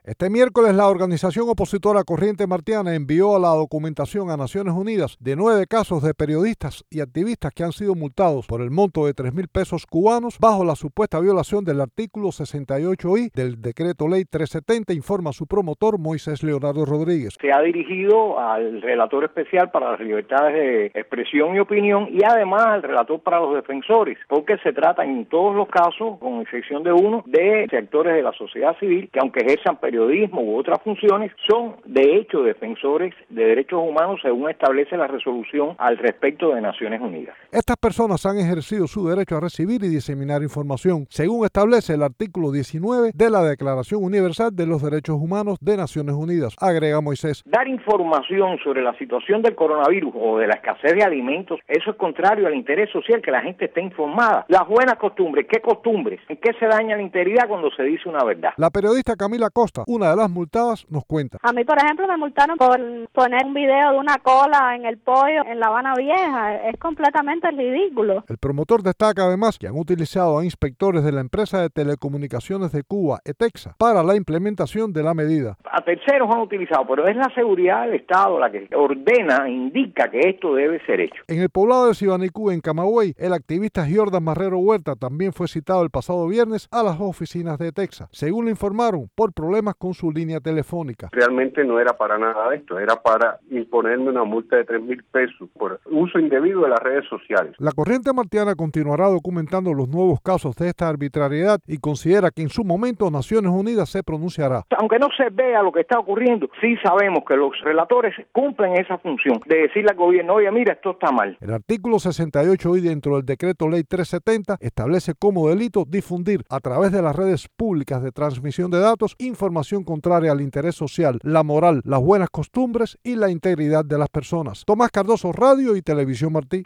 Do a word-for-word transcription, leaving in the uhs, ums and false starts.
Este miércoles, la organización opositora Corriente Martiana envió a la documentación a Naciones Unidas de nueve casos de periodistas y activistas que han sido multados por el monto de tres mil pesos cubanos bajo la supuesta violación del artículo sesenta y ocho i del Decreto Ley trescientos setenta, informa su promotor Moisés Leonardo Rodríguez. Se ha dirigido al relator especial para las libertades de expresión y opinión y además al relator para los defensores, porque se trata en todos los casos, con excepción de uno, de sectores de la sociedad civil que aunque ejerzan periodismo u otras funciones, son de hecho defensores de derechos humanos según establece la resolución al respecto de Naciones Unidas. Estas personas han ejercido su derecho a recibir y diseminar información, según establece el artículo diecinueve de la Declaración Universal de los Derechos Humanos de Naciones Unidas, agrega Moisés. Dar información sobre la situación del coronavirus o de la escasez de alimentos, eso es contrario al interés social, que la gente esté informada. Las buenas costumbres, ¿qué costumbres? ¿En qué se daña la integridad cuando se dice una verdad? La periodista Camila Costa, una de las multadas, nos cuenta. A mí, por ejemplo, me multaron por poner un video de una cola en el pollo en La Habana Vieja. Es completamente ridículo. El promotor destaca además que han utilizado a inspectores de la empresa de telecomunicaciones de Cuba, ETEXA, para la implementación de la medida. A terceros han utilizado, pero es la seguridad del Estado la que ordena, indica que esto debe ser hecho. En el poblado de Sibanicú, en Camagüey, el activista Jordan Marrero Huerta también fue citado el pasado viernes a las oficinas de ETEXA, según le informaron, por problemas con su línea telefónica. Realmente no era para nada de esto, era para imponerme una multa de tres mil pesos por uso indebido de las redes sociales. La Corriente Martiana continuará documentando los nuevos casos de esta arbitrariedad y considera que en su momento Naciones Unidas se pronunciará. Aunque no se vea lo que está ocurriendo, sí sabemos que los relatores cumplen esa función de decirle al gobierno, oye, mira, esto está mal. El artículo sesenta y ocho i dentro del Decreto Ley trescientos setenta establece como delito difundir a través de las redes públicas de transmisión de datos información contraria al interés social, la moral, las buenas costumbres y la integridad de las personas. Tomás Cardoso, Radio y Televisión Martí.